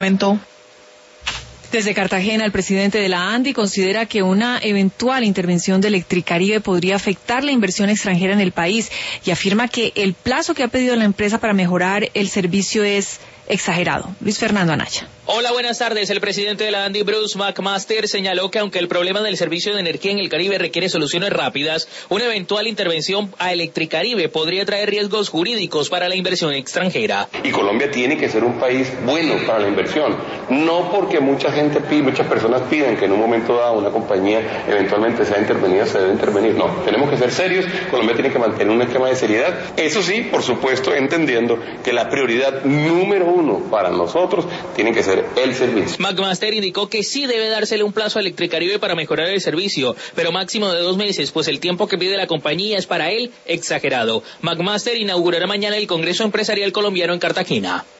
Desde Cartagena, el presidente de la ANDI considera que una eventual intervención de Electricaribe podría afectar la inversión extranjera en el país y afirma que el plazo que ha pedido la empresa para mejorar el servicio es exagerado. Luis Fernando Anaya. Hola, buenas tardes. El presidente de la ANDI, Bruce McMaster, señaló que aunque el problema del servicio de energía en el Caribe requiere soluciones rápidas, una eventual intervención a Electricaribe podría traer riesgos jurídicos para la inversión extranjera. Y Colombia tiene que ser un país bueno para la inversión, no porque muchas personas piden que en un momento dado una compañía eventualmente sea intervenida, se debe intervenir. No, tenemos que ser serios. Colombia tiene que mantener un esquema de seriedad. Eso sí, por supuesto, entendiendo que la prioridad número uno para nosotros tiene que ser el servicio. McMaster indicó que sí debe dársele un plazo a Electricaribe para mejorar el servicio, pero máximo de 2 meses, pues el tiempo que pide la compañía es para él exagerado. McMaster inaugurará mañana el Congreso Empresarial Colombiano en Cartagena.